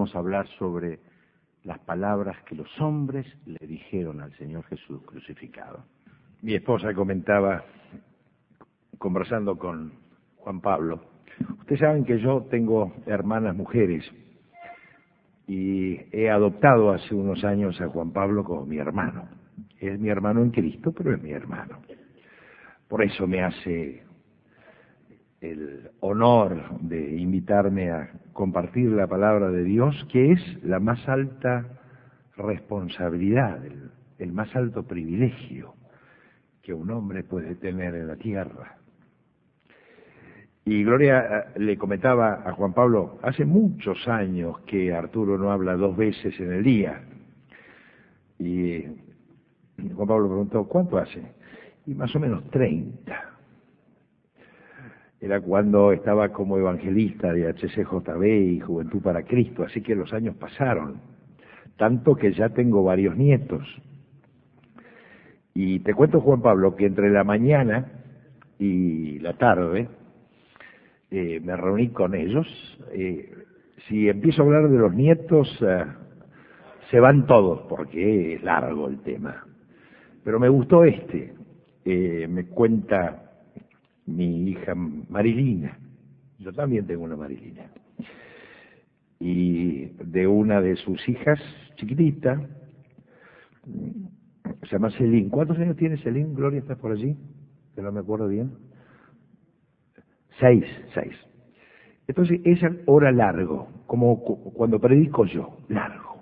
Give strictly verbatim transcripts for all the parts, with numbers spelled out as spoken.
vamos a hablar sobre las palabras que los hombres le dijeron al Señor Jesús crucificado. Mi esposa comentaba, conversando con Juan Pablo, ustedes saben que yo tengo hermanas mujeres y he adoptado hace unos años a Juan Pablo como mi hermano. Es mi hermano en Cristo, pero es mi hermano. Por eso me hace el honor de invitarme a compartir la palabra de Dios, que es la más alta responsabilidad, el, el más alto privilegio que un hombre puede tener en la tierra. Y Gloria le comentaba a Juan Pablo, hace muchos años que Arturo no habla dos veces en el día. Y Juan Pablo preguntó, ¿cuánto hace? Y más o menos treinta. Era cuando estaba como evangelista de H C J B y Juventud para Cristo, así que los años pasaron, tanto que ya tengo varios nietos. Y te cuento, Juan Pablo, que entre la mañana y la tarde eh, me reuní con ellos. Eh, si empiezo a hablar de los nietos, eh, se van todos, porque es largo el tema. Pero me gustó este, eh, me cuenta mi hija Marilina, yo también tengo una Marilina, y de una de sus hijas chiquitita, se llama Celín. ¿Cuántos años tiene Celín? Gloria, ¿estás por allí? Que no me acuerdo bien. Seis, seis. Entonces ella ora largo, como cuando predico yo, largo.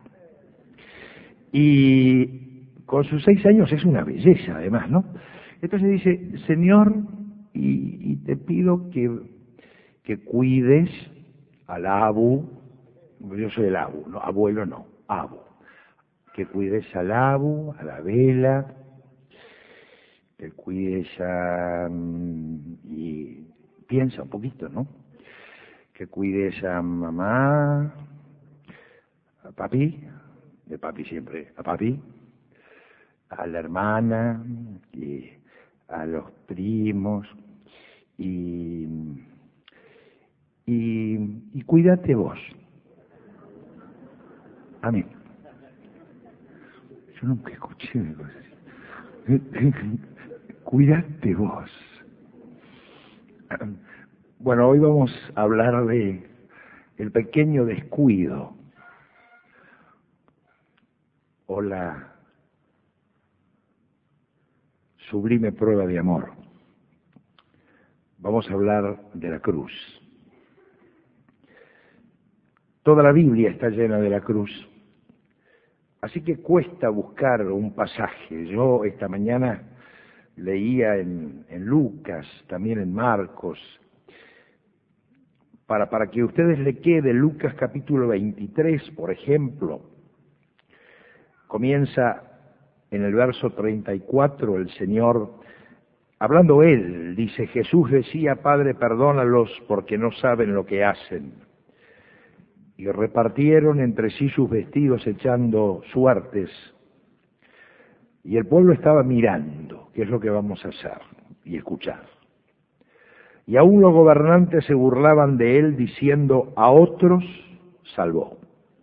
Y con sus seis años es una belleza, además, ¿no? Entonces dice, Señor, y, y te pido que, que cuides al Abu, yo soy el Abu, no, abuelo no, Abu, que cuides al Abu, a la Vela, que cuides a, y piensa un poquito, ¿no? Que cuides a mamá, a papi, de papi siempre, a papi, a la hermana, y a los primos, y, y, y cuídate vos. Amén. Yo nunca escuché una cosa así. Cuídate vos. Bueno, hoy vamos a hablar de el pequeño descuido o la sublime prueba de amor. Vamos a hablar de la cruz. Toda la Biblia está llena de la cruz, así que cuesta buscar un pasaje. Yo esta mañana leía en, en Lucas, también en Marcos, para, para que a ustedes le quede Lucas capítulo veintitrés, por ejemplo, comienza en el verso treinta y cuatro, el Señor, hablando Él, dice, Jesús decía, Padre, perdónalos porque no saben lo que hacen. Y repartieron entre sí sus vestidos echando suertes. Y el pueblo estaba mirando, qué es lo que vamos a hacer y escuchar. Y aún los gobernantes se burlaban de Él diciendo, a otros salvó.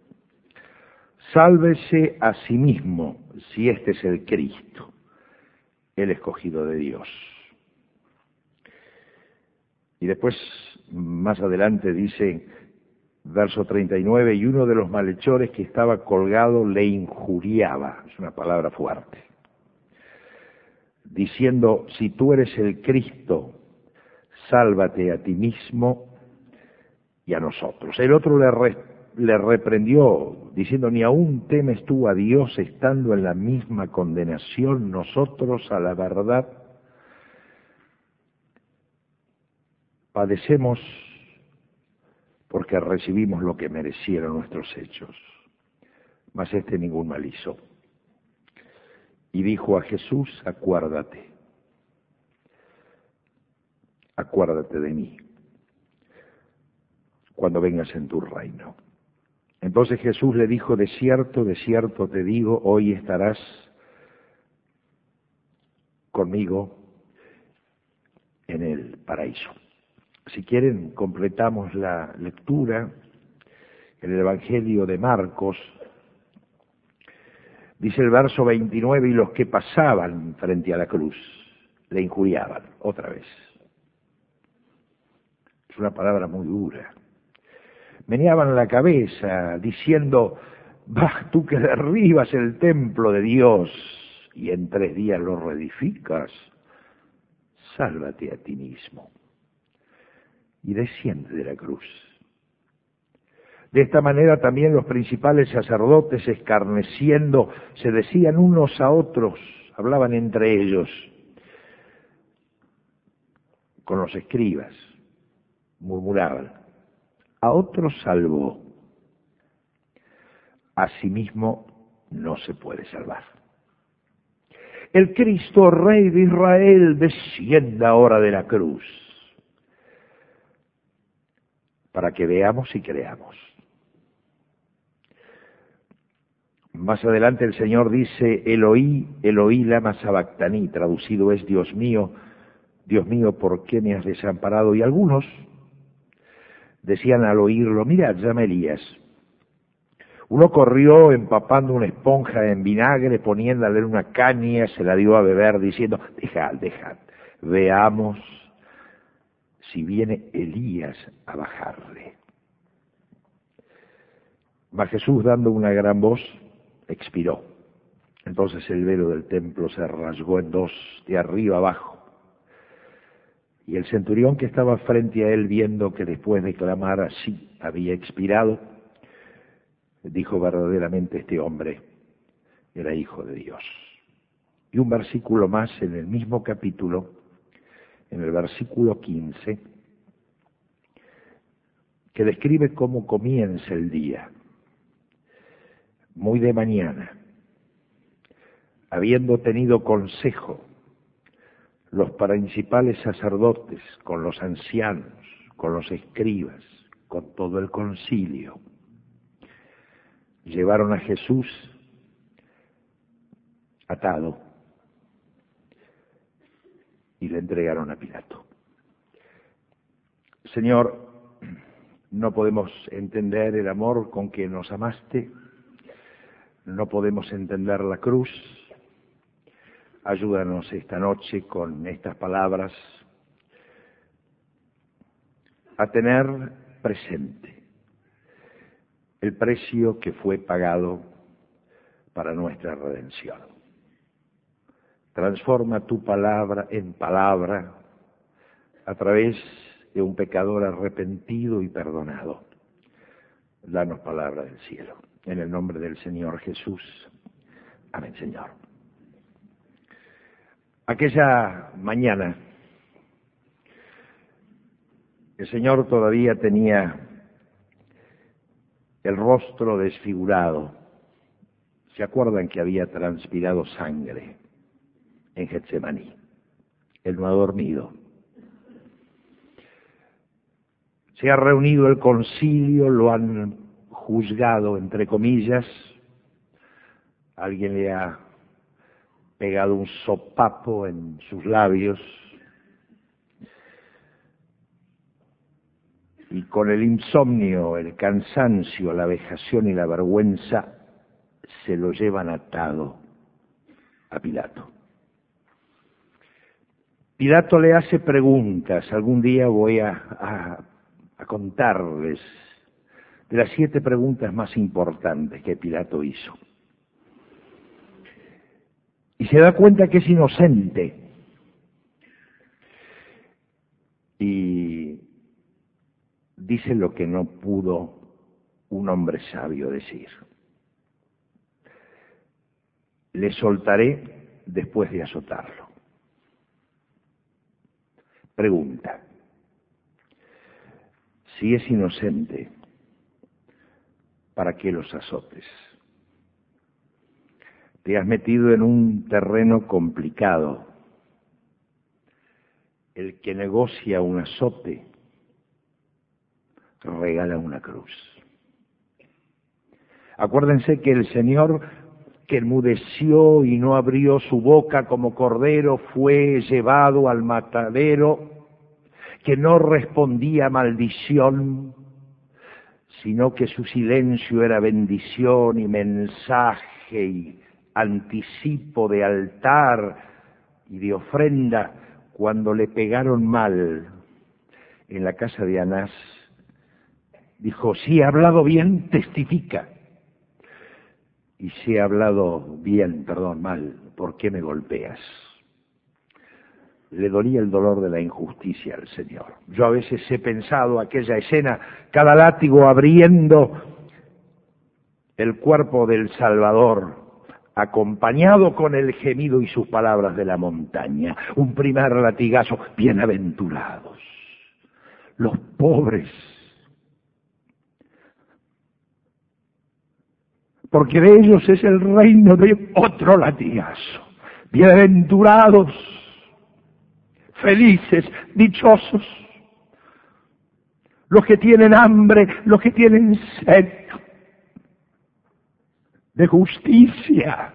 Sálvese a sí mismo si este es el Cristo, el escogido de Dios. Y después, más adelante dice, verso treinta y nueve, y uno de los malhechores que estaba colgado le injuriaba, es una palabra fuerte, diciendo, si tú eres el Cristo, sálvate a ti mismo y a nosotros. El otro le, re, le reprendió, diciendo, ni aún temes tú a Dios estando en la misma condenación, nosotros a la verdad padecemos porque recibimos lo que merecieron nuestros hechos, mas este ningún mal hizo. Y dijo a Jesús, acuérdate, acuérdate de mí, cuando vengas en tu reino. Entonces Jesús le dijo, de cierto, de cierto te digo, hoy estarás conmigo en el paraíso. Si quieren, completamos la lectura En el Evangelio de Marcos, dice el verso veintinueve, y los que pasaban frente a la cruz le injuriaban, otra vez. Es una palabra muy dura. Meneaban la cabeza diciendo, vas tú que derribas el templo de Dios y en tres días lo reedificas, sálvate a ti mismo y desciende de la cruz. De esta manera también los principales sacerdotes, escarneciendo, se decían unos a otros, hablaban entre ellos, con los escribas, murmuraban, a otros salvó, a sí mismo no se puede salvar. El Cristo, Rey de Israel, descienda ahora de la cruz, para que veamos y creamos. Más adelante el Señor dice, Eloí, Eloí lama sabactaní, traducido es, Dios mío, Dios mío, ¿por qué me has desamparado? Y algunos decían al oírlo, mirad, llama Elías. Uno corrió empapando una esponja en vinagre, poniéndole en una caña, se la dio a beber, diciendo, dejad, dejad, veamos si viene Elías a bajarle. Mas Jesús, dando una gran voz, expiró. Entonces el velo del templo se rasgó en dos, de arriba abajo. Y el centurión que estaba frente a él, viendo que después de clamar así había expirado, dijo, verdaderamente este hombre era hijo de Dios. Y un versículo más en el mismo capítulo, en el versículo quince, que describe cómo comienza el día. Muy de mañana, habiendo tenido consejo los principales sacerdotes con los ancianos, con los escribas, con todo el concilio, llevaron a Jesús atado y le entregaron a Pilato. Señor, no podemos entender el amor con que nos amaste, no podemos entender la cruz. Ayúdanos esta noche con estas palabras a tener presente el precio que fue pagado para nuestra redención. Transforma tu palabra en palabra a través de un pecador arrepentido y perdonado. Danos palabra del cielo. En el nombre del Señor Jesús. Amén, Señor. Aquella mañana, el Señor todavía tenía el rostro desfigurado. ¿Se acuerdan que había transpirado sangre en Getsemaní? Él no ha dormido. Se ha reunido el concilio, lo han juzgado, entre comillas. Alguien le ha pegado un sopapo en sus labios. Y con el insomnio, el cansancio, la vejación y la vergüenza, se lo llevan atado a Pilato. Pilato le hace preguntas. Algún día voy a, a, a contarles de las siete preguntas más importantes que Pilato hizo. Y se da cuenta que es inocente. Y dice lo que no pudo un hombre sabio decir. Le soltaré después de azotarlo. Pregunta. Si es inocente, ¿para qué los azotes? Te has metido en un terreno complicado. El que negocia un azote regala una cruz. Acuérdense que el Señor, que enmudeció y no abrió su boca como cordero, fue llevado al matadero, que no respondía maldición, sino que su silencio era bendición y mensaje y anticipo de altar y de ofrenda. Cuando le pegaron mal en la casa de Anás, dijo: si he hablado bien, testifica. Y si he hablado bien, perdón, mal, ¿por qué me golpeas? Le dolía el dolor de la injusticia al Señor. Yo a veces he pensado aquella escena, cada látigo abriendo el cuerpo del Salvador, acompañado con el gemido y sus palabras de la montaña. Un primer latigazo: bienaventurados los pobres, porque de ellos es el reino. De otro latigazo: bienaventurados, felices, dichosos, los que tienen hambre, los que tienen sed de justicia,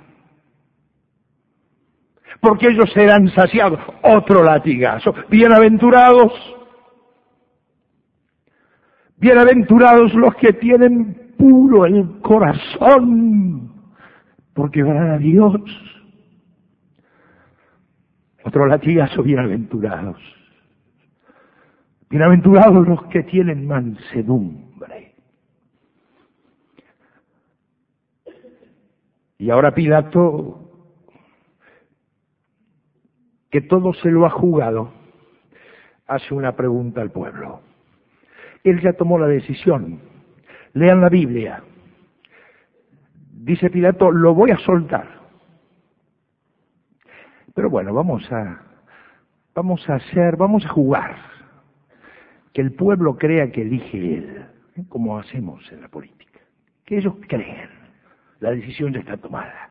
porque ellos serán saciados. Otro latigazo: bienaventurados, bienaventurados los que tienen puro el corazón, porque verán a Dios. Otro latigazo: bienaventurados. Bienaventurados los que tienen mansedumbre. Y ahora Pilato, que todo se lo ha jugado, hace una pregunta al pueblo. Él ya tomó la decisión. Lean la Biblia. Dice Pilato: lo voy a soltar. Pero bueno, vamos a, vamos a hacer, vamos a jugar. Que el pueblo crea que elige él, ¿eh? Como hacemos en la política. Que ellos creen. La decisión ya está tomada.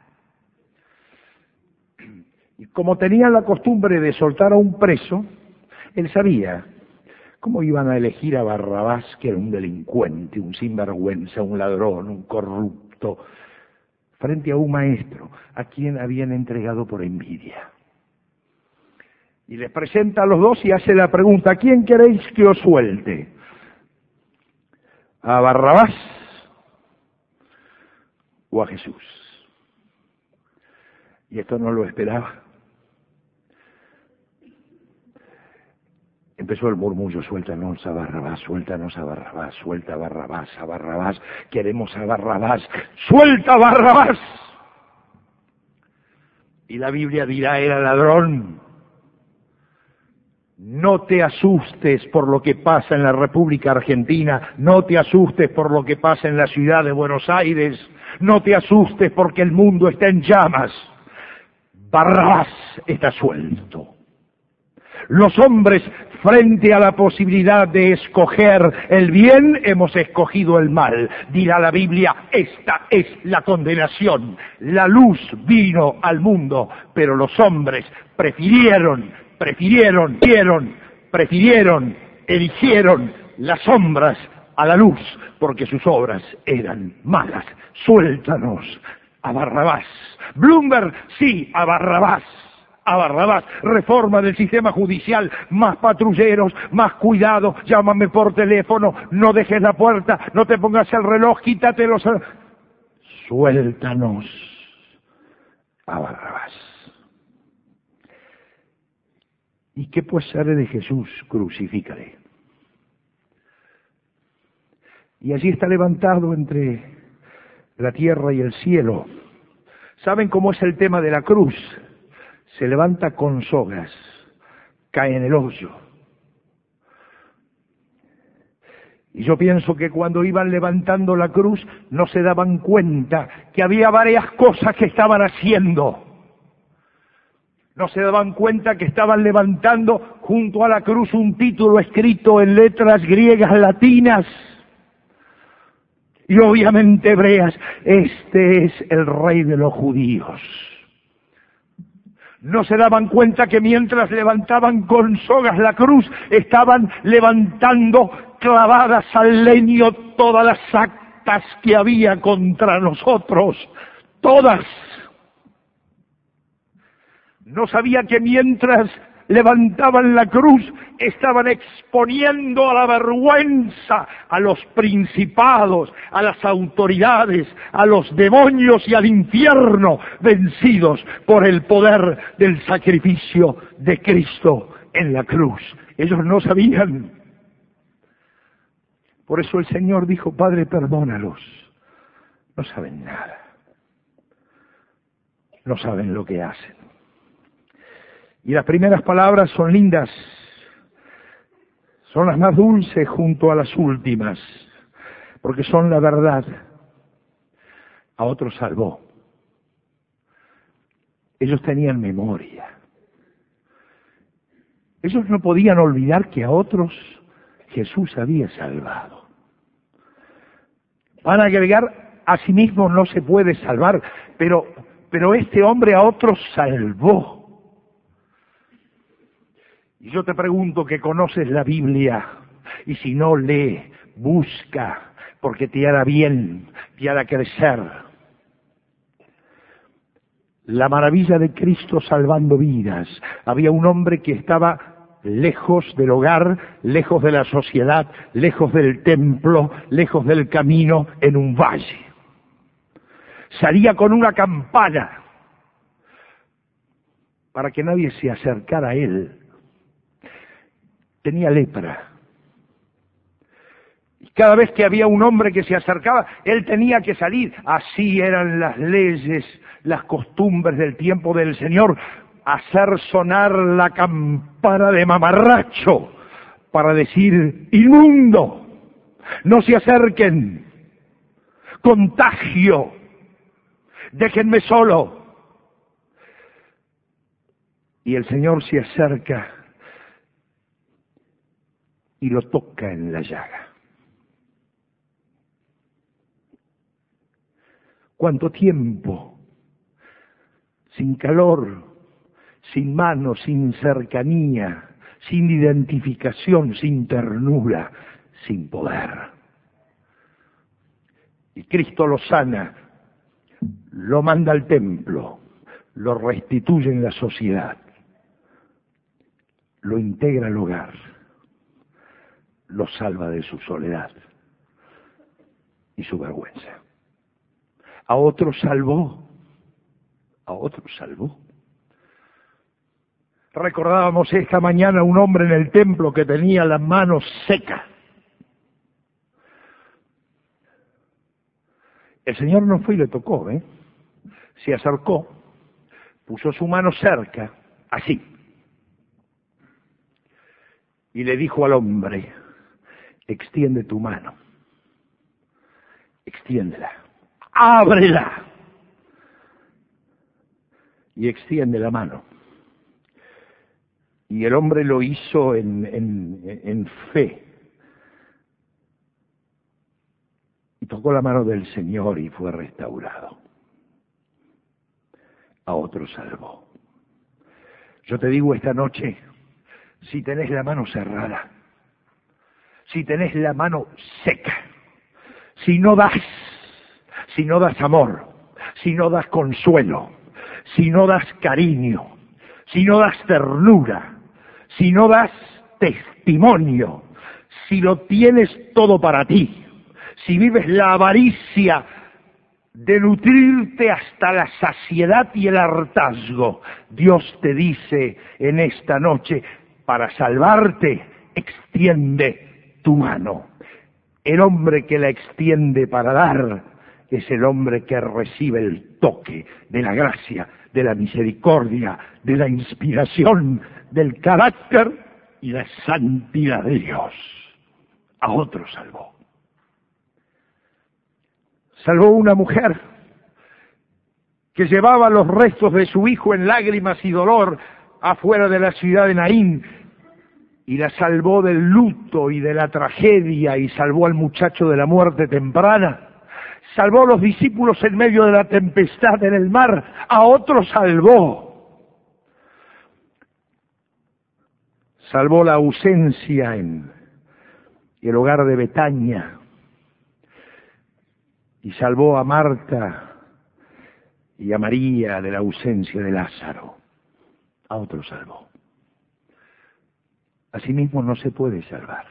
Y como tenían la costumbre de soltar a un preso, él sabía cómo iban a elegir a Barrabás, que era un delincuente, un sinvergüenza, un ladrón, un corrupto, frente a un maestro a quien habían entregado por envidia. Y les presenta a los dos y hace la pregunta: ¿a quién queréis que os suelte? ¿A Barrabás o a Jesús? Y esto no lo esperaba. Empezó el murmullo: suéltanos a Barrabás, suéltanos a Barrabás, suelta a Barrabás, a Barrabás, queremos a Barrabás, suelta a Barrabás. Y la Biblia dirá: era ladrón. No te asustes por lo que pasa en la República Argentina, no te asustes por lo que pasa en la ciudad de Buenos Aires, no te asustes porque el mundo está en llamas. Barrabás está suelto. Los hombres, frente a la posibilidad de escoger el bien, hemos escogido el mal. Dirá la Biblia: esta es la condenación. La luz vino al mundo, pero los hombres prefirieron, prefirieron, prefirieron, prefirieron, eligieron las sombras a la luz, porque sus obras eran malas. Suéltanos a Barrabás. Bloomberg, sí, a Barrabás. A Barrabás. Reforma del sistema judicial, más patrulleros, más cuidado, llámame por teléfono, no dejes la puerta, no te pongas el reloj, quítate los... Suéltanos a Barrabás. ¿Y qué pues haré de Jesús? Crucifícale. Y allí está levantado entre la tierra y el cielo. ¿Saben cómo es el tema de la cruz? Se levanta con sogas, cae en el hoyo. Y yo pienso que cuando iban levantando la cruz no se daban cuenta que había varias cosas que estaban haciendo. No se daban cuenta que estaban levantando junto a la cruz un título escrito en letras griegas latinas y obviamente hebreas: este es el Rey de los judíos. No se daban cuenta que mientras levantaban con sogas la cruz, estaban levantando clavadas al leño todas las actas que había contra nosotros. Todas. No sabía que mientras levantaban la cruz, estaban exponiendo a la vergüenza a los principados, a las autoridades, a los demonios y al infierno, vencidos por el poder del sacrificio de Cristo en la cruz. Ellos no sabían. Por eso el Señor dijo: Padre, perdónalos. No saben nada. No saben lo que hacen. Y las primeras palabras son lindas, son las más dulces junto a las últimas, porque son la verdad. A otros salvó. Ellos tenían memoria. Ellos no podían olvidar que a otros Jesús había salvado. Van a agregar: a sí mismo no se puede salvar, pero, pero este hombre a otros salvó. Y yo te pregunto, que conoces la Biblia, y si no, lee, busca, porque te hará bien, te hará crecer. La maravilla de Cristo salvando vidas. Había un hombre que estaba lejos del hogar, lejos de la sociedad, lejos del templo, lejos del camino, en un valle. Salía con una campana para que nadie se acercara a él. Tenía lepra. Y cada vez que había un hombre que se acercaba, él tenía que salir. Así eran las leyes, las costumbres del tiempo del Señor. Hacer sonar la campana de mamarracho para decir: inmundo, no se acerquen, contagio, déjenme solo. Y el Señor se acerca y lo toca en la llaga. ¿Cuánto tiempo? Sin calor, sin mano, sin cercanía, sin identificación, sin ternura, sin poder. Y Cristo lo sana, lo manda al templo, lo restituye en la sociedad, lo integra al hogar, lo salva de su soledad y su vergüenza. A otros salvó, a otros salvó. Recordábamos esta mañana un hombre en el templo que tenía la mano seca. El Señor no fue y le tocó, ¿eh? Se acercó, puso su mano cerca, así, y le dijo al hombre: extiende tu mano, extiéndela, ábrela, y extiende la mano. Y el hombre lo hizo en, en, en fe. Y tocó la mano del Señor y fue restaurado. A otro salvó. Yo te digo esta noche, si tenés la mano cerrada, si tenés la mano seca, si no das, si no das amor, si no das consuelo, si no das cariño, si no das ternura, si no das testimonio, si lo tienes todo para ti, si vives la avaricia de nutrirte hasta la saciedad y el hartazgo, Dios te dice en esta noche: para salvarte, extiende tu mano. El hombre que la extiende para dar es el hombre que recibe el toque de la gracia, de la misericordia, de la inspiración, del carácter y la santidad de Dios. A otro salvó. Salvó una mujer que llevaba los restos de su hijo en lágrimas y dolor afuera de la ciudad de Naín, y la salvó del luto y de la tragedia, y salvó al muchacho de la muerte temprana. Salvó a los discípulos en medio de la tempestad en el mar. A otro salvó. Salvó la ausencia en el hogar de Betania. Y salvó a Marta y a María de la ausencia de Lázaro. A otro salvó. a sí mismo no se puede salvar.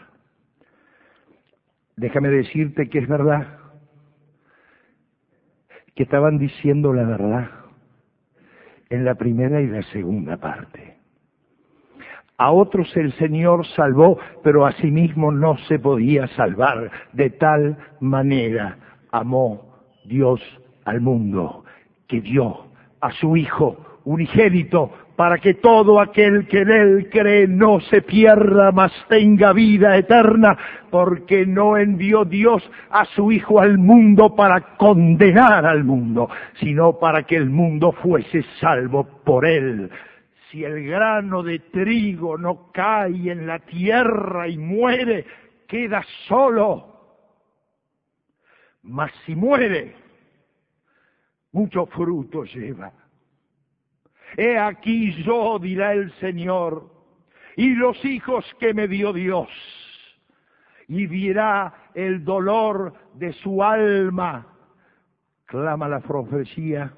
Déjame decirte que es verdad, que estaban diciendo la verdad en la primera y la segunda parte. A otros el Señor salvó, pero a sí mismo no se podía salvar. De tal manera amó Dios al mundo, que dio a su Hijo unigénito, para que todo aquel que en Él cree no se pierda, mas tenga vida eterna, porque no envió Dios a su Hijo al mundo para condenar al mundo, sino para que el mundo fuese salvo por Él. Si el grano de trigo no cae en la tierra y muere, queda solo. Mas si muere, mucho fruto lleva. He aquí yo, dirá el Señor, y los hijos que me dio Dios, y verá el dolor de su alma, clama la profecía,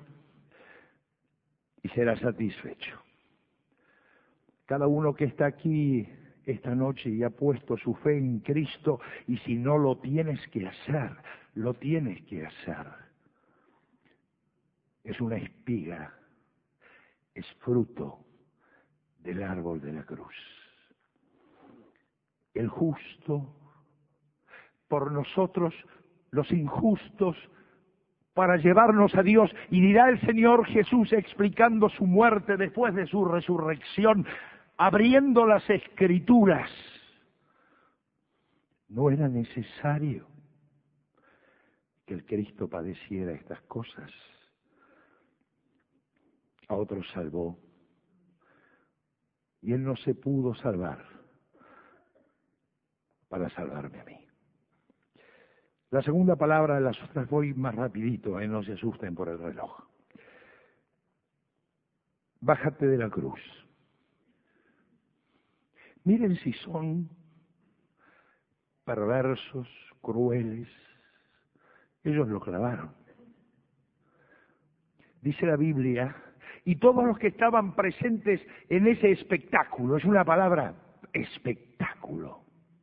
y será satisfecho. Cada uno que está aquí esta noche y ha puesto su fe en Cristo, y si no lo tienes que hacer, lo tienes que hacer. Es una espiga, es fruto del árbol de la cruz. El justo por nosotros, los injustos, para llevarnos a Dios. Y dirá el Señor Jesús explicando su muerte después de su resurrección, abriendo las Escrituras. No era necesario que el Cristo padeciera estas cosas. A otros salvó, y Él no se pudo salvar para salvarme a mí. La segunda palabra, las otras voy más rapidito, eh, no se asusten por el reloj. Bájate de la cruz. Miren si son perversos, crueles. Ellos lo clavaron. Dice la Biblia, y todos los que estaban presentes en ese espectáculo, es una palabra, espectáculo.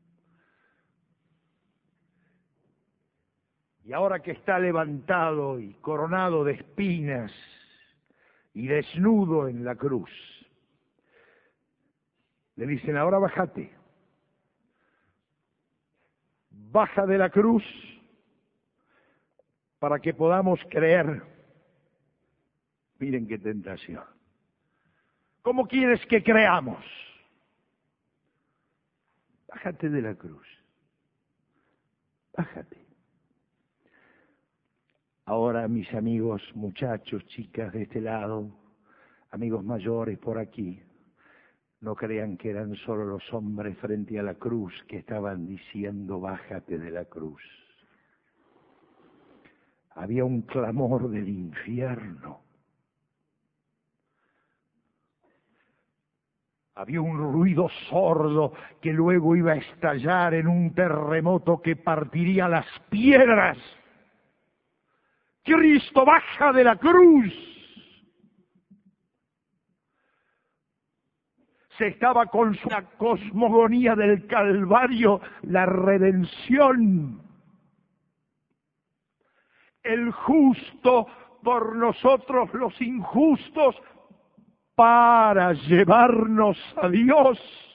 Y ahora que está levantado y coronado de espinas y desnudo en la cruz, le dicen, ahora bájate. Baja de la cruz para que podamos creer. Miren qué tentación. ¿Cómo quieres que creamos? Bájate de la cruz. Bájate. Ahora, mis amigos, muchachos, chicas de este lado, amigos mayores por aquí, no crean que eran solo los hombres frente a la cruz que estaban diciendo, bájate de la cruz. Había un clamor del infierno. Había un ruido sordo que luego iba a estallar en un terremoto que partiría las piedras. Cristo baja de la cruz. Se estaba con su cosmogonía del Calvario, la redención. El justo por nosotros los injustos para llevarnos a Dios.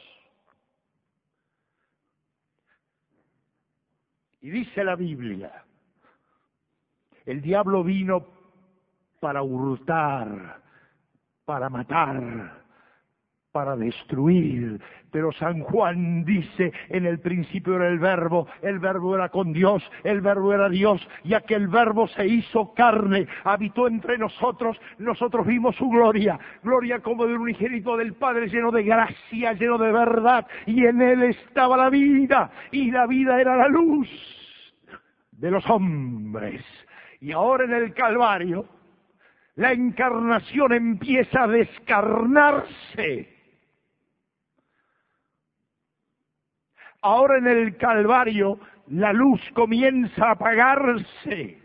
Y dice la Biblia, el diablo vino para hurtar, para matar, para destruir. Pero San Juan dice, en el principio era el Verbo, el Verbo era con Dios, el Verbo era Dios, y aquel Verbo se hizo carne, habitó entre nosotros, nosotros vimos su gloria, gloria como del unigénito del Padre, lleno de gracia, lleno de verdad, y en él estaba la vida, y la vida era la luz de los hombres. Y ahora en el Calvario, la encarnación empieza a descarnarse. Ahora en el Calvario, la luz comienza a apagarse.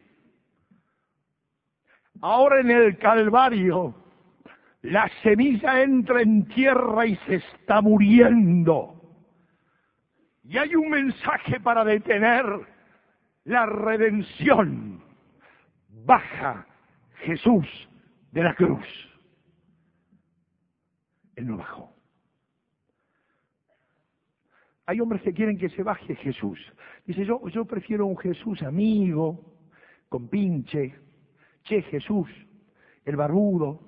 Ahora en el Calvario, la semilla entra en tierra y se está muriendo. Y hay un mensaje para detener la redención. Baja Jesús de la cruz. Él no bajó. Hay hombres que quieren que se baje Jesús. Dice, yo, yo prefiero un Jesús amigo, con pinche. Che, Jesús, el barbudo.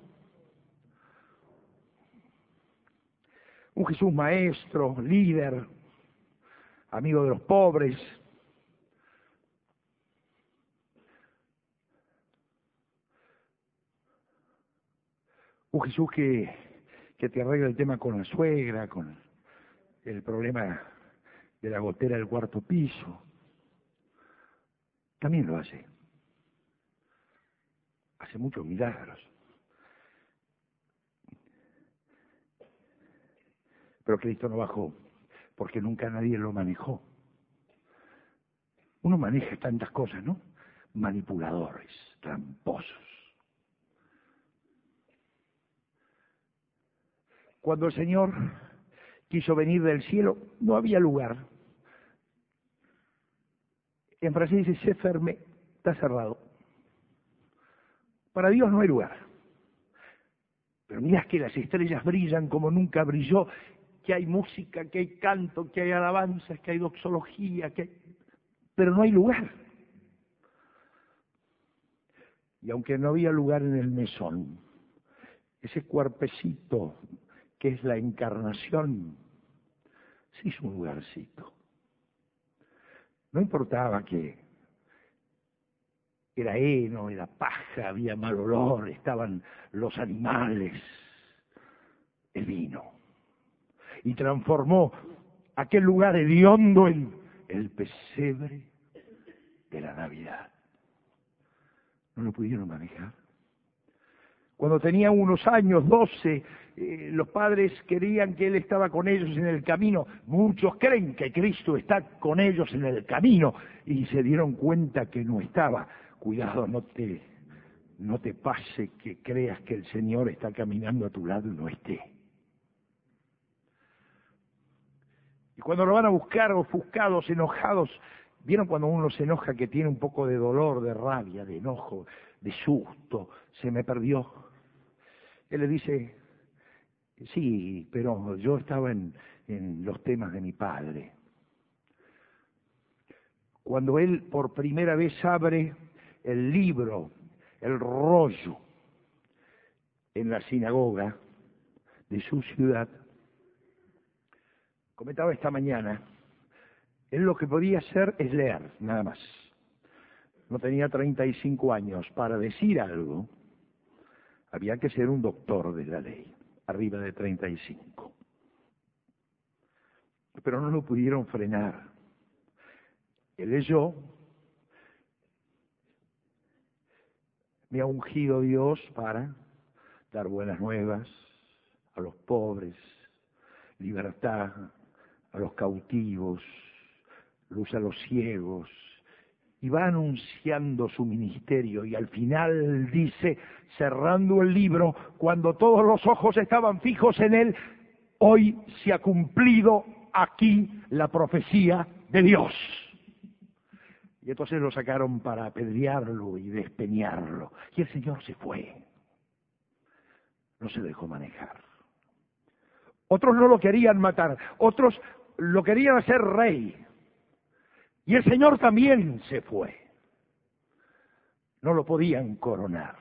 Un Jesús maestro, líder, amigo de los pobres. Un Jesús que, que te arregla el tema con la suegra, con el problema de la gotera del cuarto piso. También lo hace. Hace muchos milagros. Pero Cristo no bajó, porque nunca nadie lo manejó. Uno maneja tantas cosas, ¿no? Manipuladores, tramposos. Cuando el Señor quiso venir del cielo, no había lugar. En francés dice, se ferme, está cerrado. Para Dios no hay lugar. Pero mirá que las estrellas brillan como nunca brilló, que hay música, que hay canto, que hay alabanzas, que hay doxología, que hay... pero no hay lugar. Y aunque no había lugar en el mesón, ese cuerpecito que es la encarnación, se hizo un lugarcito. No importaba que era heno, era paja, había mal olor, estaban los animales, el vino. Y transformó aquel lugar hediondo en el pesebre de la Navidad. No lo pudieron manejar. Cuando tenía unos años, doce, eh, los padres querían que él estaba con ellos en el camino. Muchos creen que Cristo está con ellos en el camino y se dieron cuenta que no estaba. Cuidado, no te, no te pase que creas que el Señor está caminando a tu lado y no esté. Y cuando lo van a buscar ofuscados, enojados, ¿vieron cuando uno se enoja que tiene un poco de dolor, de rabia, de enojo, de susto? Se me perdió. Él le dice, sí, pero yo estaba en, en los temas de mi padre. Cuando él por primera vez abre el libro, el rollo, en la sinagoga de su ciudad, comentaba esta mañana, él lo que podía hacer es leer, nada más. No tenía treinta y cinco años. Para decir algo, había que ser un doctor de la ley, arriba de treinta y cinco. Pero no lo pudieron frenar. Él leyó, me ha ungido Dios para dar buenas nuevas a los pobres, libertad a los cautivos, luz a los ciegos, y va anunciando su ministerio, y al final dice, cerrando el libro, cuando todos los ojos estaban fijos en él, hoy se ha cumplido aquí la profecía de Dios. Y entonces lo sacaron para apedrearlo y despeñarlo, y el Señor se fue, no se dejó manejar. Otros no lo querían matar, otros lo querían hacer rey. Y el Señor también se fue. No lo podían coronar.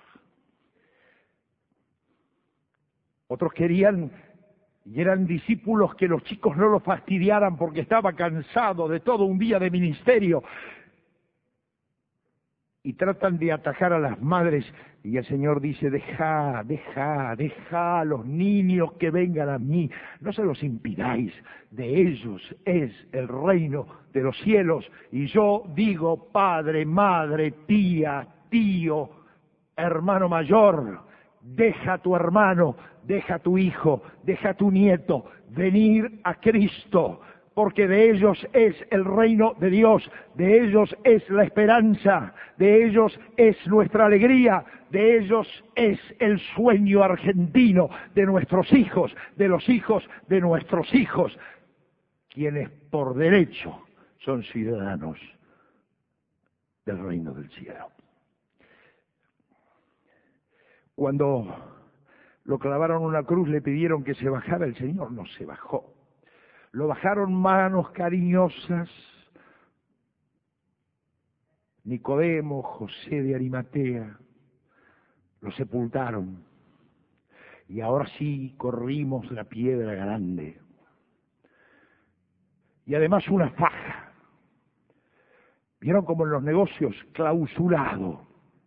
Otros querían, y eran discípulos, que los chicos no lo fastidiaran porque estaba cansado de todo un día de ministerio. Y tratan de atajar a las madres, y el Señor dice, deja, deja, deja a los niños que vengan a mí, no se los impidáis, de ellos es el reino de los cielos. Y yo digo, padre, madre, tía, tío, hermano mayor, deja a tu hermano, deja a tu hijo, deja a tu nieto, venir a Cristo, porque de ellos es el reino de Dios, de ellos es la esperanza, de ellos es nuestra alegría, de ellos es el sueño argentino de nuestros hijos, de los hijos de nuestros hijos. quienes por derecho son ciudadanos del reino del cielo. Cuando lo clavaron en una cruz, le pidieron que se bajara, el Señor no se bajó. Lo bajaron manos cariñosas, Nicodemo, José de Arimatea, lo sepultaron. Y ahora sí corrimos la piedra grande. Y además una faja. ¿Vieron como en los negocios? Clausurado.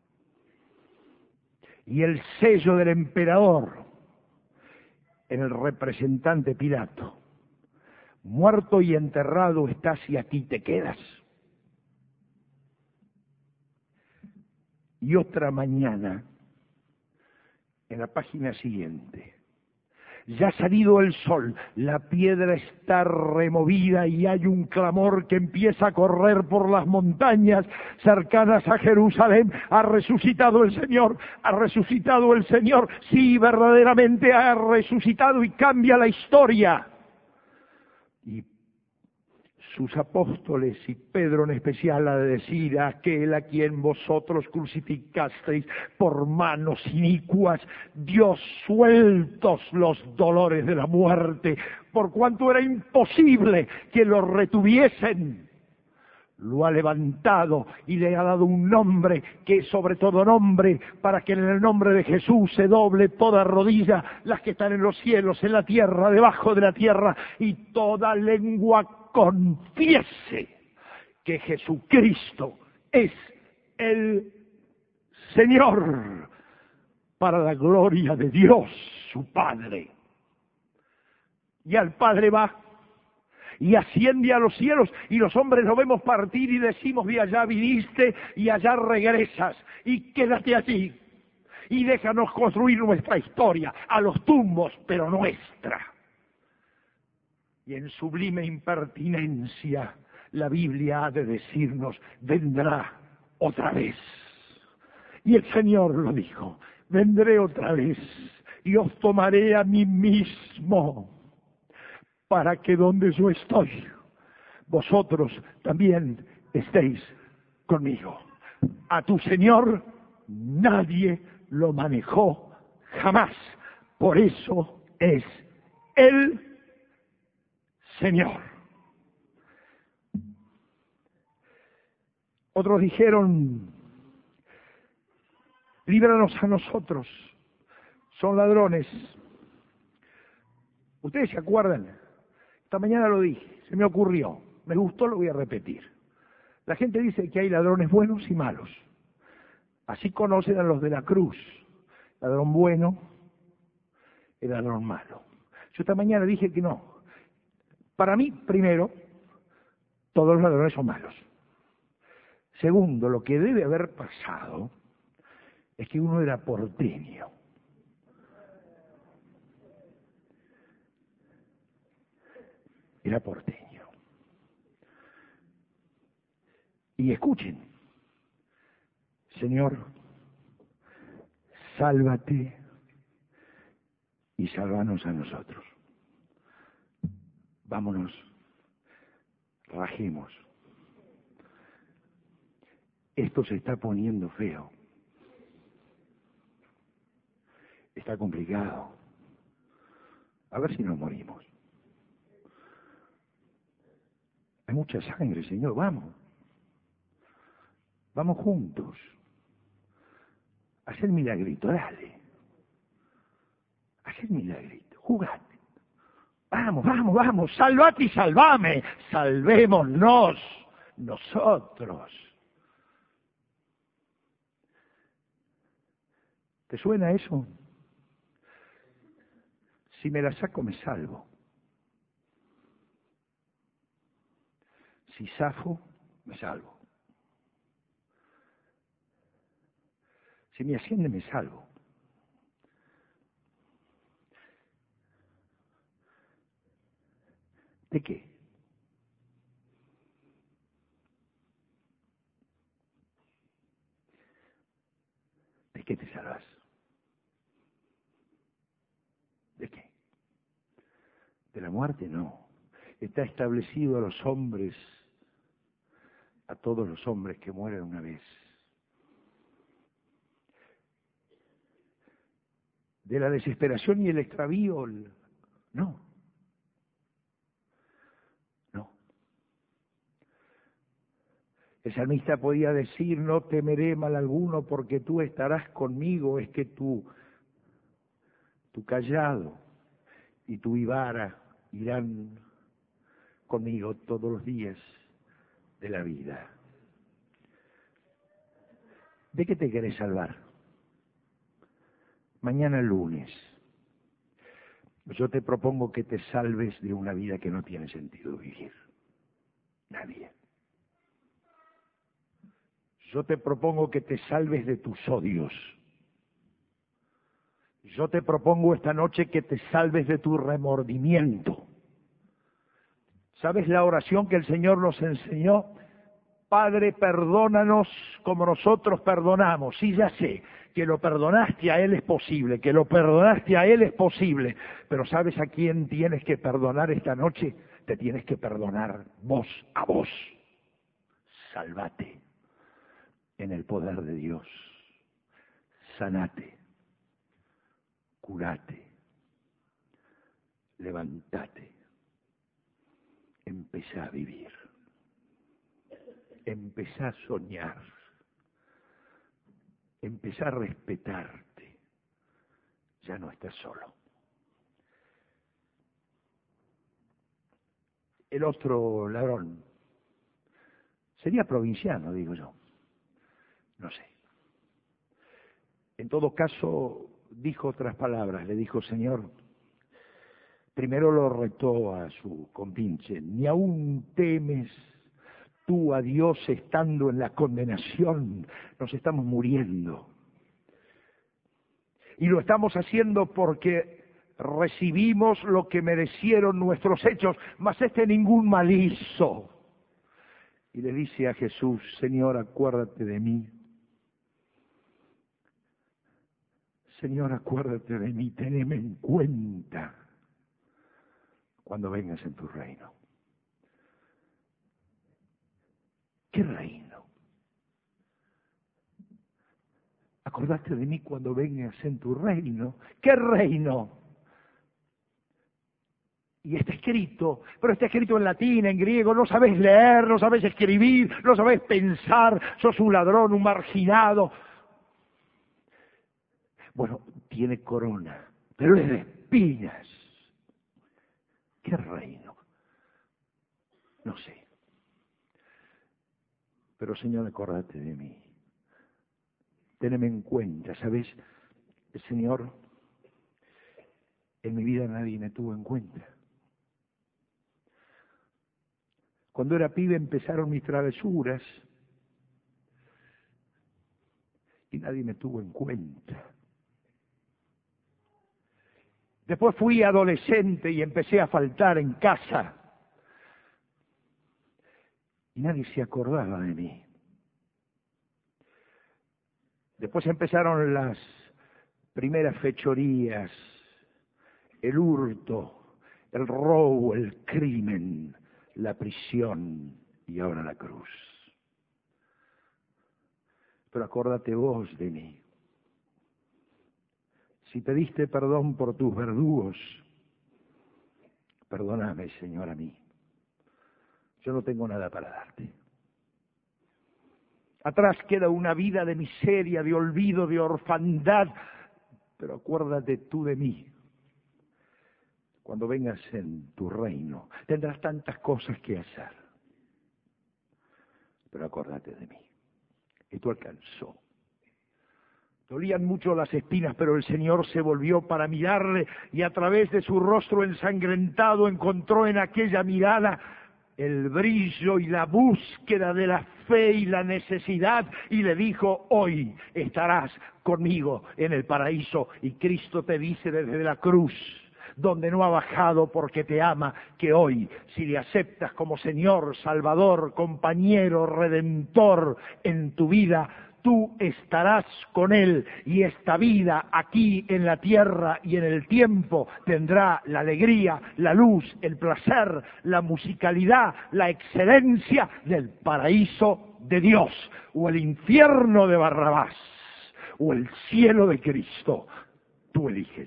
Y el sello del emperador en el representante Pilato. Muerto y enterrado estás y aquí te quedas. Y otra mañana, en la página siguiente, ya ha salido el sol, la piedra está removida y hay un clamor que empieza a correr por las montañas cercanas a Jerusalén. Ha resucitado el Señor, ha resucitado el Señor, sí, verdaderamente ha resucitado y cambia la historia. Y sus apóstoles, y Pedro en especial, ha de decir: aquel a quien vosotros crucificasteis por manos inicuas, dio sueltos los dolores de la muerte, por cuanto era imposible que lo retuviesen. Lo ha levantado y le ha dado un nombre que es sobre todo nombre, para que en el nombre de Jesús se doble toda rodilla, las que están en los cielos, en la tierra, debajo de la tierra, y toda lengua confiese que Jesucristo es el Señor, para la gloria de Dios, su Padre. Y al Padre va y asciende a los cielos, y los hombres lo vemos partir y decimos: de allá viniste y allá regresas, y quédate allí y déjanos construir nuestra historia, a los tumbos, pero nuestra. Y en sublime impertinencia la Biblia ha de decirnos: vendrá otra vez. Y el Señor lo dijo: vendré otra vez y os tomaré a mí mismo, para que donde yo estoy, vosotros también estéis conmigo. A tu Señor nadie lo manejó jamás. Por eso es el Señor. Otros dijeron: líbranos a nosotros, son ladrones. ¿Ustedes se acuerdan? Esta mañana lo dije, se me ocurrió, me gustó, lo voy a repetir. La gente dice que hay ladrones buenos y malos. Así conocen a los de la cruz: ladrón bueno y ladrón malo. Yo esta mañana dije que no. Para mí, primero, todos los ladrones son malos. Segundo, lo que debe haber pasado es que uno era porteño. Era porteño. Y escuchen: Señor, sálvate y sálvanos a nosotros. Vámonos, rajemos. Esto se está poniendo feo. Está complicado. A ver si nos morimos. Hay mucha sangre, Señor, vamos. Vamos juntos. Haz el milagrito, dale. Haz el milagrito, jugate. Vamos, vamos, vamos, salvate y salvame. Salvémonos nosotros. ¿Te suena eso? Si me la saco, me salvo. Si zafo, me salvo. Si me asciende, me salvo. ¿De qué? ¿De qué te salvas? ¿De qué? De la muerte, no. está establecido a los hombres, a todos los hombres que mueren una vez. De la desesperación y el extravío, no. No. El salmista podía decir, no temeré mal alguno porque tú estarás conmigo, es que tú, tu callado y tu vara irán conmigo todos los días de la vida. ¿De qué te querés salvar? Mañana lunes, yo te propongo que te salves de una vida que no tiene sentido vivir. Nadie. Yo te propongo que te salves de tus odios. Yo te propongo esta noche que te salves de tu remordimiento. ¿Sabes la oración que el Señor nos enseñó? Padre, perdónanos como nosotros perdonamos. Sí, ya sé, que lo perdonaste a Él es posible, que lo perdonaste a Él es posible. Pero ¿sabes a quién tienes que perdonar esta noche? Te tienes que perdonar vos a vos. Salvate en el poder de Dios. Sanate. Curate. Levantate. Empezá a vivir. Empezá a soñar, empezá a respetarte, ya no estás solo. El otro ladrón sería provinciano, digo yo, no sé. En todo caso, dijo otras palabras, le dijo, Señor, primero lo retó a su compinche, ni aún temes tú a Dios estando en la condenación. Nos estamos muriendo. Y lo estamos haciendo porque recibimos lo que merecieron nuestros hechos, mas este ningún mal hizo. Y le dice a Jesús, Señor, acuérdate de mí. Señor, acuérdate de mí, teneme en cuenta cuando vengas en tu reino. ¿Qué reino? Acordate de mí cuando vengas en tu reino. ¿Qué reino? Y está escrito, pero está escrito en latín, en griego, no sabes leer, no sabes escribir, no sabes pensar, sos un ladrón, un marginado. Bueno, tiene corona, pero es de espinas. ¿Qué reino? No sé. Pero Señor, acordate de mí. Téneme en cuenta, ¿sabes? Señor, en mi vida nadie me tuvo en cuenta. Cuando era pibe empezaron mis travesuras y nadie me tuvo en cuenta. Después fui adolescente y empecé a faltar en casa. Y nadie se acordaba de mí. Después empezaron las primeras fechorías, el hurto, el robo, el crimen, la prisión y ahora la cruz. Pero acórdate vos de mí. Si pediste perdón por tus verdugos, perdóname, Señor, a mí. Yo no tengo nada para darte. Atrás queda una vida de miseria, de olvido, de orfandad, pero acuérdate tú de mí. Cuando vengas en tu reino, tendrás tantas cosas que hacer, pero acuérdate de mí. Esto alcanzó. Dolían mucho las espinas, pero el Señor se volvió para mirarle y a través de su rostro ensangrentado encontró en aquella mirada el brillo y la búsqueda de la fe y la necesidad, y le dijo, hoy estarás conmigo en el paraíso. Y Cristo te dice desde la cruz, donde no ha bajado porque te ama, que hoy, si le aceptas como Señor, Salvador, compañero, Redentor en tu vida, tú estarás con Él y esta vida aquí en la tierra y en el tiempo tendrá la alegría, la luz, el placer, la musicalidad, la excelencia del paraíso de Dios, o el infierno de Barrabás, o el cielo de Cristo. Tú eliges.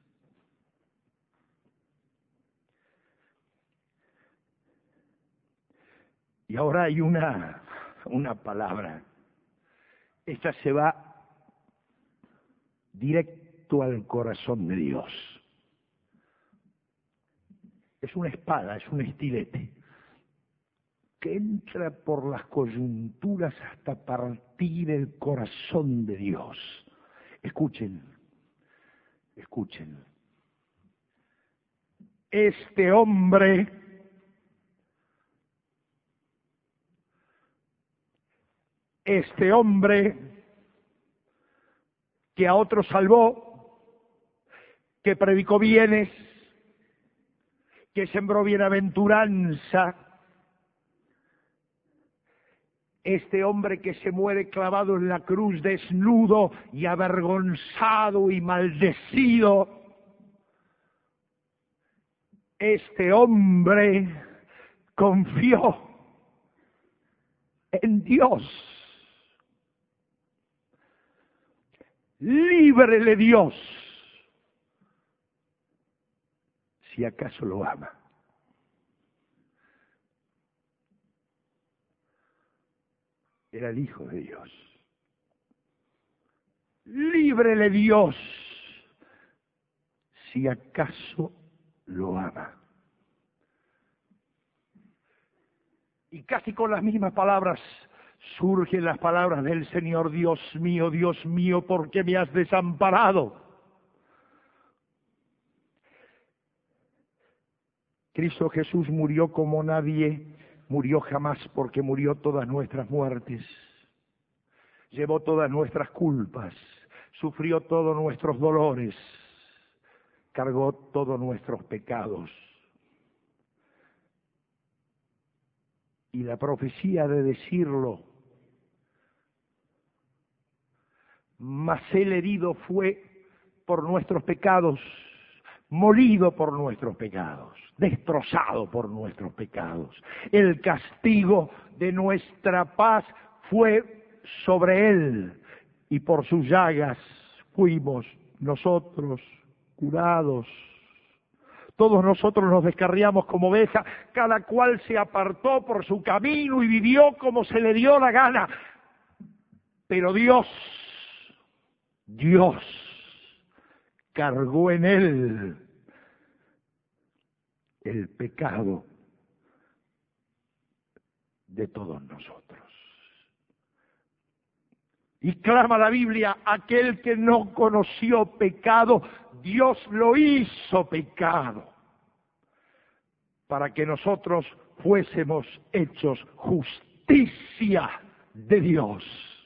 Y ahora hay una, una palabra. Esta se va directo al corazón de Dios. Es una espada, es un estilete, que entra por las coyunturas hasta partir el corazón de Dios. Escuchen, escuchen. Este hombre Este hombre que a otros salvó, que predicó bienes, que sembró bienaventuranza, este hombre que se muere clavado en la cruz desnudo y avergonzado y maldecido, este hombre confió en Dios. Líbrele Dios, si acaso lo ama. Era el Hijo de Dios. Líbrele Dios, si acaso lo ama. Y casi con las mismas palabras surgen las palabras del Señor: Dios mío, Dios mío, ¿por qué me has desamparado? Cristo Jesús murió como nadie murió jamás, porque murió todas nuestras muertes, llevó todas nuestras culpas, sufrió todos nuestros dolores, cargó todos nuestros pecados. Y la profecía de decirlo: mas él herido fue por nuestros pecados, molido por nuestros pecados, destrozado por nuestros pecados. El castigo de nuestra paz fue sobre él, y por sus llagas fuimos nosotros curados. Todos nosotros nos descarriamos como ovejas, cada cual se apartó por su camino y vivió como se le dio la gana. Pero Dios, Dios cargó en él el pecado de todos nosotros. Y clama la Biblia: aquel que no conoció pecado, Dios lo hizo pecado, para que nosotros fuésemos hechos justicia de Dios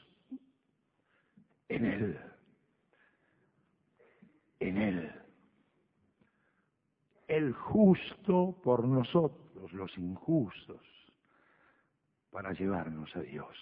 en Él. En Él. El justo por nosotros, los injustos, para llevarnos a Dios.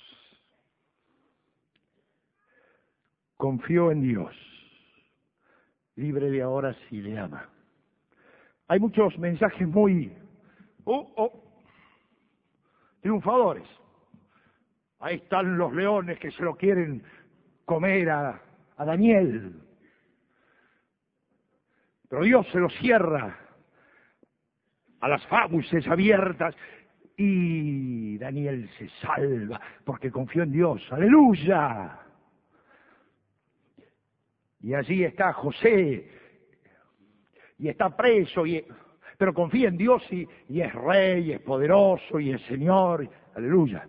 Confió en Dios. Líbrele ahora si le ama. Hay muchos mensajes muy oh, oh, triunfadores. Ahí están los leones que se lo quieren comer a, a Daniel. Pero Dios se lo cierra a las fauces abiertas y Daniel se salva porque confió en Dios. ¡Aleluya! Y allí está José, y está preso, y, pero confía en Dios y, y es rey, y es poderoso, y es Señor. ¡Aleluya!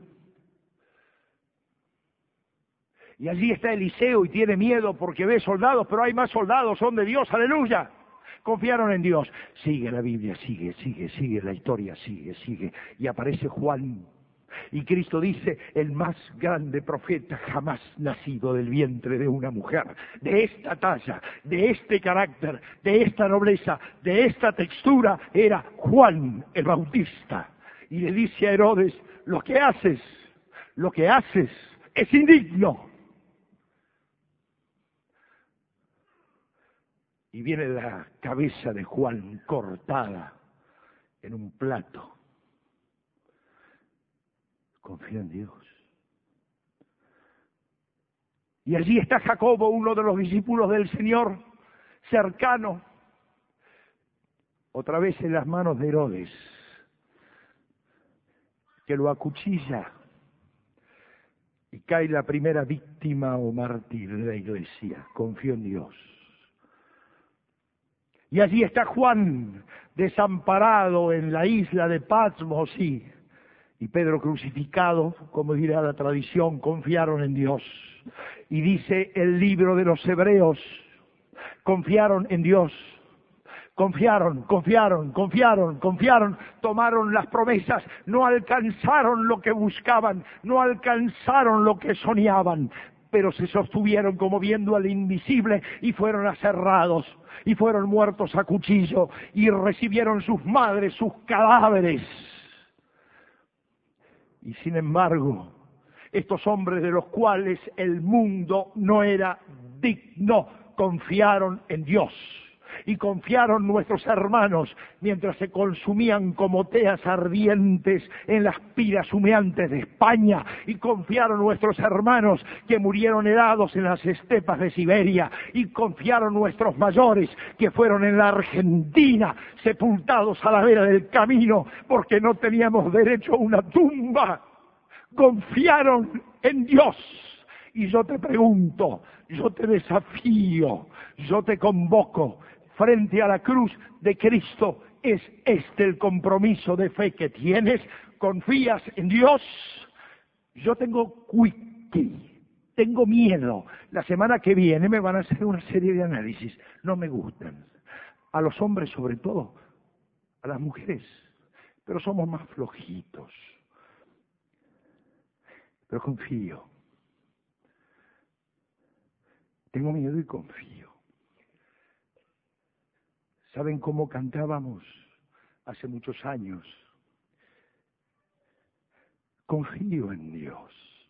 Y allí está Eliseo y tiene miedo porque ve soldados, pero hay más soldados, son de Dios. ¡Aleluya! Confiaron en Dios. Sigue la Biblia, sigue, sigue, sigue, la historia sigue, sigue. Y aparece Juan. Y Cristo dice: el más grande profeta jamás nacido del vientre de una mujer, de esta talla, de este carácter, de esta nobleza, de esta textura, era Juan el Bautista. Y le dice a Herodes: lo que haces, lo que haces es indigno. y viene la cabeza de Juan cortada en un plato. Confía en Dios. Y allí está Jacobo, uno de los discípulos del Señor, cercano, otra vez en las manos de Herodes, que lo acuchilla y cae la primera víctima o mártir de la iglesia. Confío en Dios. Y allí está Juan, desamparado en la isla de Patmos, y, y Pedro crucificado, como dirá la tradición, confiaron en Dios. Y dice el libro de los Hebreos, confiaron en Dios. Confiaron, confiaron, confiaron, confiaron, tomaron las promesas, no alcanzaron lo que buscaban, no alcanzaron lo que soñaban, pero se sostuvieron como viendo al invisible y fueron aserrados, y fueron muertos a cuchillo, y recibieron sus madres, sus cadáveres. Y sin embargo, estos hombres de los cuales el mundo no era digno, confiaron en Dios. Y confiaron nuestros hermanos mientras se consumían como teas ardientes en las piras humeantes de España. Y confiaron nuestros hermanos que murieron helados en las estepas de Siberia. Y confiaron nuestros mayores que fueron en la Argentina sepultados a la vera del camino porque no teníamos derecho a una tumba. Confiaron en Dios. Y yo te pregunto, yo te desafío, yo te convoco. Frente a la cruz de Cristo, ¿es este el compromiso de fe que tienes? ¿Confías en Dios? Yo tengo quickie, tengo miedo. La semana que viene me van a hacer una serie de análisis. No me gustan. A los hombres sobre todo, a las mujeres. Pero somos más flojitos. Pero confío. Tengo miedo y confío. ¿Saben cómo cantábamos hace muchos años? Confío en Dios.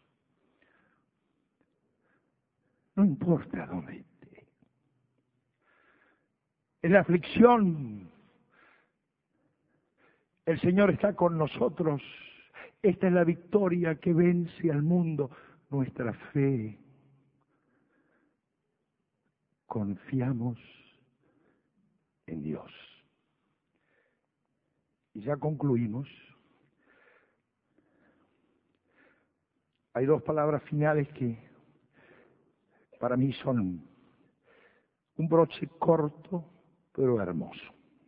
No importa dónde esté. En la aflicción, el Señor está con nosotros. Esta es la victoria que vence al mundo, nuestra fe. Confiamos en Dios. Y ya concluimos. Hay dos palabras finales que para mí son un broche corto, pero hermoso.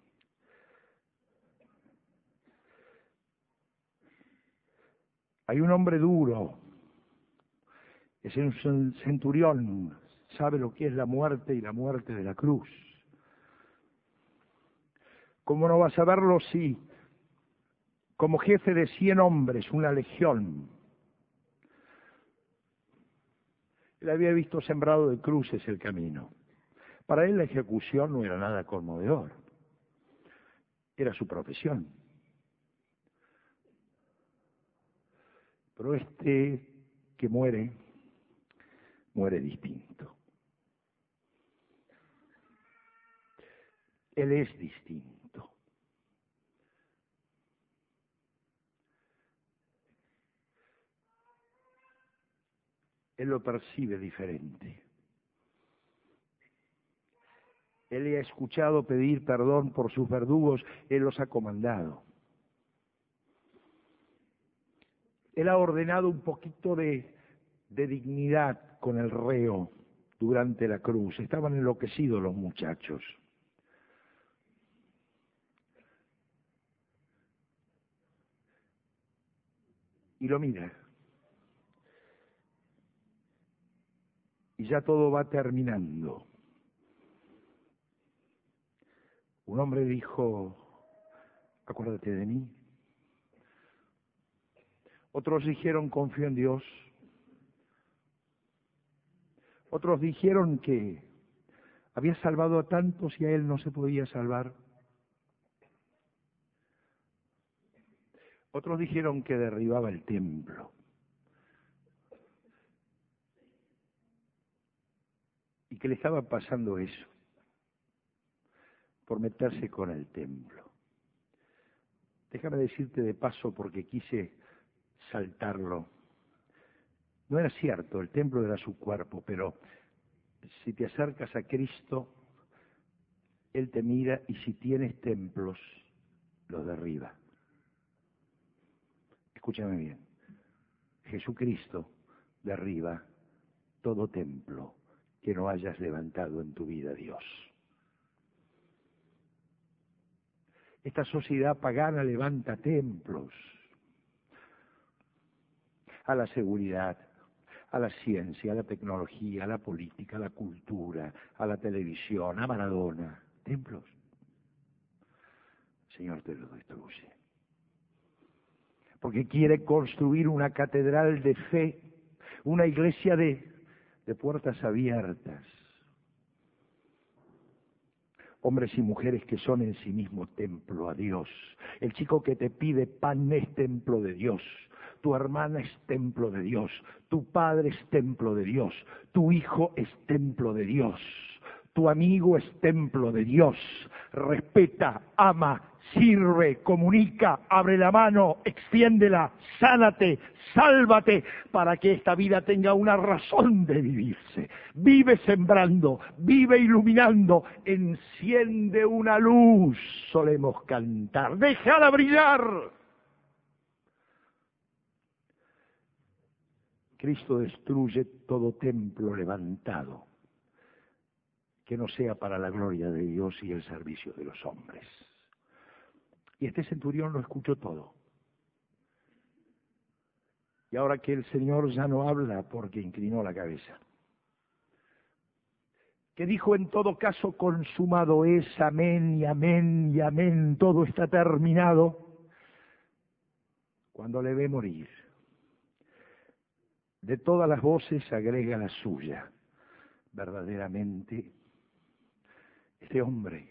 Hay un hombre duro, es un centurión, sabe lo que es la muerte y la muerte de la cruz. ¿Cómo no va a saberlo si, como jefe de cien hombres, una legión, él había visto sembrado de cruces el camino? Para él la ejecución no era nada conmovedor, era su profesión. Pero este que muere, muere distinto. Él es distinto. Él lo percibe diferente. Él le ha escuchado pedir perdón por sus verdugos, Él los ha comandado. Él ha ordenado un poquito de, de dignidad con el reo durante la cruz. Estaban enloquecidos los muchachos. Y lo mira. Y ya todo va terminando. Un hombre dijo, acuérdate de mí. Otros dijeron, confío en Dios. Otros dijeron que había salvado a tantos y a él no se podía salvar. Otros dijeron que derribaba el templo. Y que le estaba pasando eso. por meterse con el templo. Déjame decirte de paso, porque quise saltarlo. No era cierto, el templo era su cuerpo, pero si te acercas a Cristo, Él te mira y si tienes templos, los derriba. Escúchame bien, Jesucristo derriba todo templo que no hayas levantado en tu vida, Dios. Esta sociedad pagana levanta templos a la seguridad, a la ciencia, a la tecnología, a la política, a la cultura, a la televisión, a Maradona. Templos. El Señor te lo destruye. Porque quiere construir una catedral de fe, una iglesia de, de puertas abiertas. Hombres y mujeres que son en sí mismos templo a Dios. El chico que te pide pan es templo de Dios. Tu hermana es templo de Dios. Tu padre es templo de Dios. Tu hijo es templo de Dios. Tu amigo es templo de Dios. Respeta, ama, sirve, comunica, abre la mano, extiéndela, sánate, sálvate, para que esta vida tenga una razón de vivirse. Vive sembrando, vive iluminando, enciende una luz, solemos cantar, déjala brillar. Cristo destruye todo templo levantado que no sea para la gloria de Dios y el servicio de los hombres. Y este centurión lo escuchó todo. Y ahora que el Señor ya no habla porque inclinó la cabeza, que dijo en todo caso consumado es, amén y amén y amén, todo está terminado, cuando le ve morir, de todas las voces agrega la suya. Verdaderamente, este hombre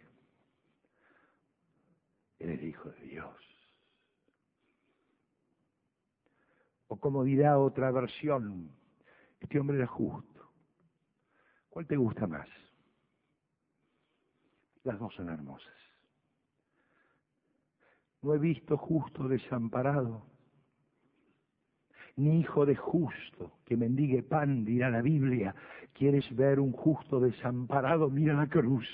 era el Hijo de Dios. O como dirá otra versión, este hombre era justo. ¿Cuál te gusta más? Las dos son hermosas. No he visto justo desamparado, ni hijo de justo que mendigue pan, dirá la Biblia. ¿Quieres ver un justo desamparado? Mira la cruz.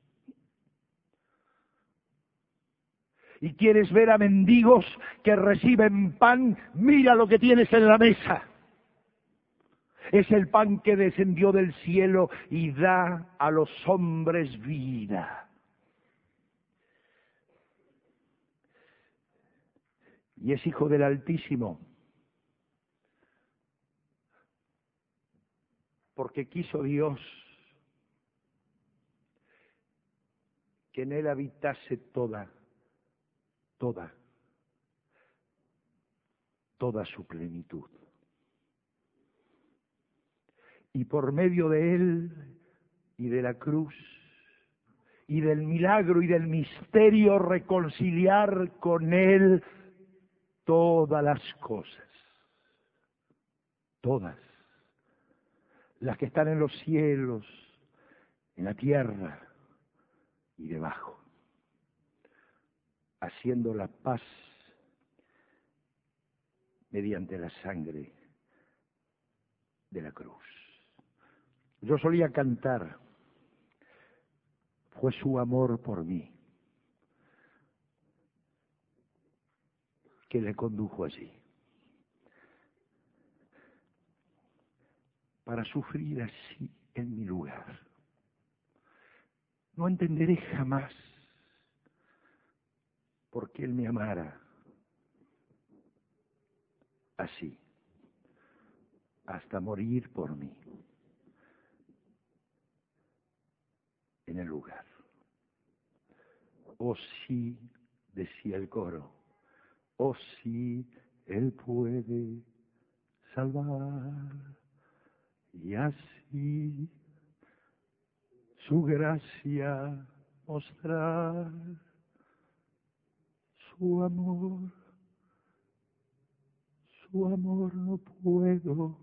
¿Y quieres ver a mendigos que reciben pan? Mira lo que tienes en la mesa. Es el pan que descendió del cielo y da a los hombres vida. Y es hijo del Altísimo, porque quiso Dios que en él habitase toda, toda, toda su plenitud. Y por medio de él y de la cruz y del milagro y del misterio reconciliar con él todas las cosas, todas, las que están en los cielos, en la tierra y debajo, haciendo la paz mediante la sangre de la cruz. Yo solía cantar, fue su amor por mí que le condujo allí, para sufrir así en mi lugar. No entenderé jamás por qué él me amara así, hasta morir por mí en el lugar. Oh sí, decía el coro, oh sí, él puede salvar, y así su gracia mostrar, su amor, su amor no puedo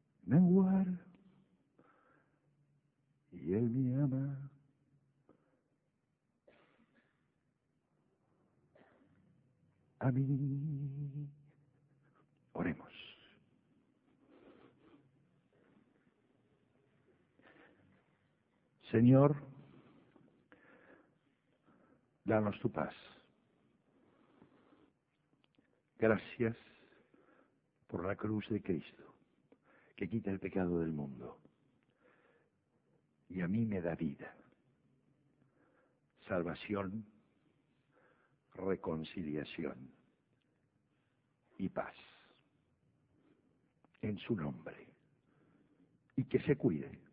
menguar, y él me ama a mí. Oremos. Señor, danos tu paz. Gracias por la cruz de Cristo, que quita el pecado del mundo y a mí me da vida, salvación, reconciliación y paz. En su nombre. Y que se cuide